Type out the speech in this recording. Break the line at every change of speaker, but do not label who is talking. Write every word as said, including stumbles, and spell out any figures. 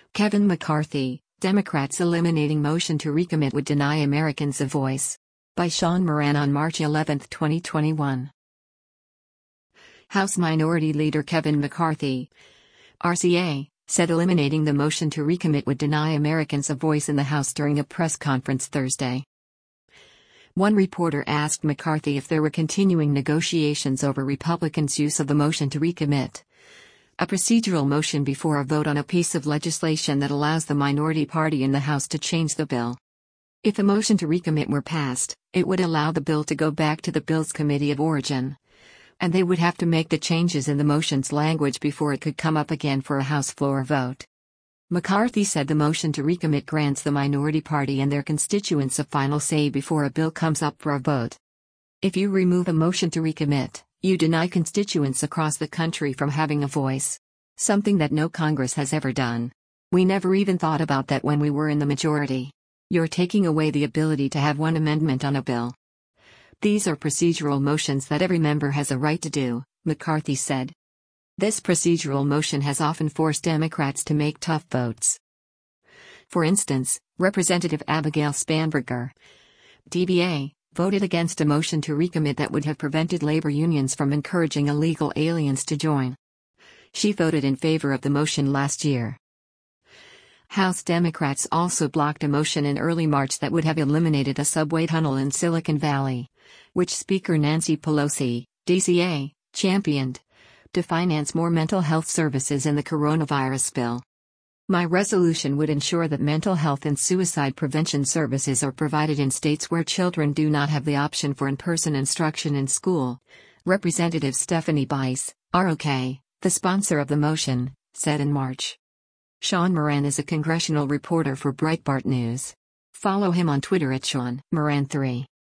Kevin McCarthy, Democrats eliminating motion to recommit would deny Americans a voice. By Sean Moran on March eleventh, twenty twenty-one. House Minority Leader Kevin McCarthy, R C A, said eliminating the motion to recommit would deny Americans a voice in the House during a press conference Thursday. One reporter asked McCarthy if there were continuing negotiations over Republicans' use of the motion to recommit, a procedural motion before a vote on a piece of legislation that allows the minority party in the House to change the bill. If the motion to recommit were passed, it would allow the bill to go back to the bill's committee of origin, and they would have to make the changes in the motion's language before it could come up again for a House floor vote. McCarthy said the motion to recommit grants the minority party and their constituents a final say before a bill comes up for a vote. If you remove a motion to recommit, you deny constituents across the country from having a voice. Something that no Congress has ever done. We never even thought about that when we were in the majority. You're taking away the ability to have one amendment on a bill. These are procedural motions that every member has a right to do, McCarthy said. This procedural motion has often forced Democrats to make tough votes. For instance, Representative Abigail Spanberger, D B A, voted against a motion to recommit that would have prevented labor unions from encouraging illegal aliens to join. She voted in favor of the motion last year. House Democrats also blocked a motion in early March that would have eliminated a subway tunnel in Silicon Valley, which Speaker Nancy Pelosi, D C A, championed, to finance more mental health services in the coronavirus bill. My resolution would ensure that mental health and suicide prevention services are provided in states where children do not have the option for in-person instruction in school, Representative Stephanie Bice, R O K, the sponsor of the motion, said in March. Sean Moran is a congressional reporter for Breitbart News. Follow him on Twitter at Sean Moran three.